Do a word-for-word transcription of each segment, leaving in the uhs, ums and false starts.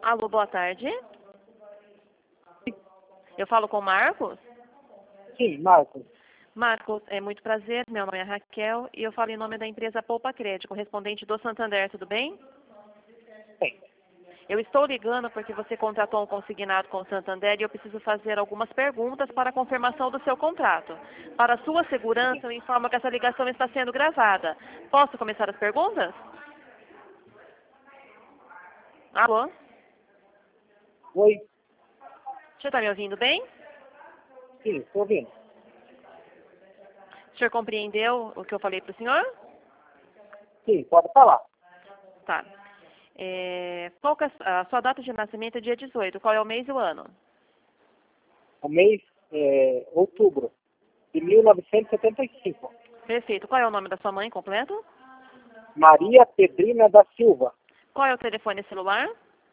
Alô, boa tarde. Eu falo com o Marcos? Sim, Marcos. Marcos, é muito prazer. Meu nome é Raquel e eu falo em nome da empresa Poupa Crédito, correspondente do Santander, tudo bem? Sim. Eu estou ligando porque você contratou um consignado com o Santander e eu preciso fazer algumas perguntas para a confirmação do seu contrato. Para sua segurança, eu informo que essa ligação está sendo gravada. Posso começar as perguntas? Alô? Oi. Você está me ouvindo bem? Sim, estou ouvindo. O senhor compreendeu o que eu falei para o senhor? Sim, pode falar. Tá. É, qual que é a a sua data de nascimento é dia dezoito. Qual é o mês e o ano? O mês é outubro de mil novecentos e setenta e cinco. Perfeito. Qual é o nome da sua mãe completo? Maria Pedrina da Silva. Qual é o telefone celular?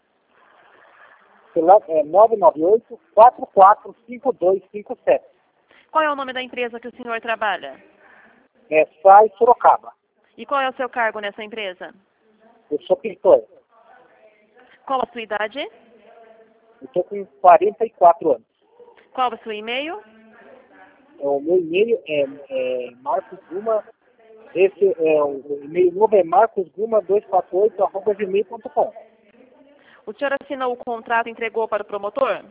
Celular é nove nove oito, quatro quatro cinco dois cinco sete. Qual é o nome da empresa que o senhor trabalha? É Sai Sorocaba. E qual é o seu cargo nessa empresa? Eu sou pintor. Qual a sua idade? Eu estou com quarenta e quatro anos. Qual o seu e-mail? O meu e-mail é, é Marcos Guma. Esse é o e-mail novo é marcosguma dois quatro oito arroba gmail ponto com. O senhor assinou o contrato e entregou para o promotor?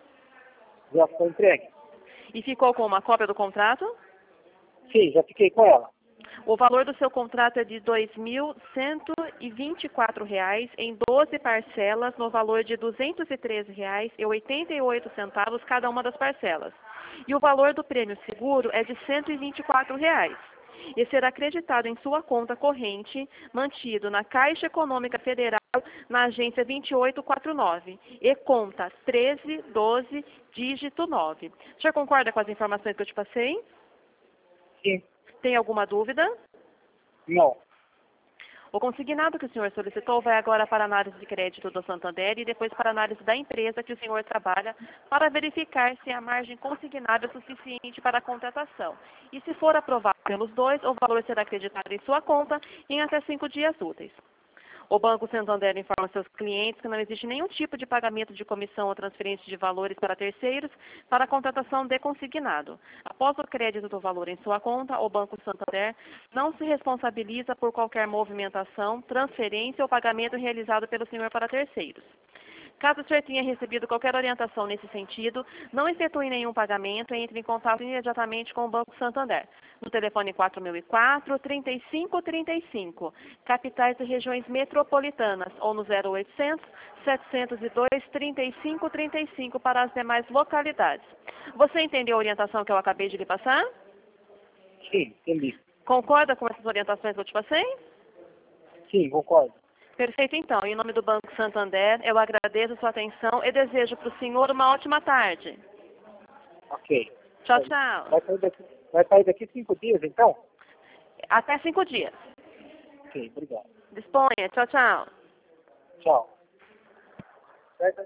Já foi entregue? E ficou com uma cópia do contrato? Sim, já fiquei com ela. O valor do seu contrato é de dois mil cento e vinte e quatro reais em doze parcelas no valor de duzentos e treze reais e oitenta e oito centavos cada uma das parcelas. E o valor do prêmio seguro é de cento e vinte e quatro reais. E será acreditado em sua conta corrente, mantido na Caixa Econômica Federal, na agência vinte e oito quarenta e nove, e conta treze doze, dígito nove. O senhor concorda com as informações que eu te passei? Sim. Tem alguma dúvida? Não. O consignado que o senhor solicitou vai agora para a análise de crédito do Santander e depois para a análise da empresa que o senhor trabalha para verificar se a margem consignada é suficiente para a contratação. E se for aprovado pelos dois, o valor será acreditado em sua conta em até cinco dias úteis. O Banco Santander informa seus clientes que não existe nenhum tipo de pagamento de comissão ou transferência de valores para terceiros para a contratação de consignado. Após o crédito do valor em sua conta, o Banco Santander não se responsabiliza por qualquer movimentação, transferência ou pagamento realizado pelo senhor para terceiros. Caso o senhor tenha recebido qualquer orientação nesse sentido, não efetue nenhum pagamento e entre em contato imediatamente com o Banco Santander. No telefone quatro mil e quatro, trinta e cinco trinta e cinco, capitais e regiões metropolitanas, ou no zero oitocentos, setecentos e dois, trinta e cinco trinta e cinco para as demais localidades. Você entendeu a orientação que eu acabei de lhe passar? Sim, entendi. Concorda com essas orientações que eu te passei? Sim, concordo. Perfeito, então. Em nome do Banco Santander, eu agradeço a sua atenção e desejo para o senhor uma ótima tarde. Ok. Tchau, tchau. Vai sair daqui, vai sair daqui cinco dias, então? Até cinco dias. Ok, obrigado. Disponha. Tchau, tchau. Tchau. Vai sair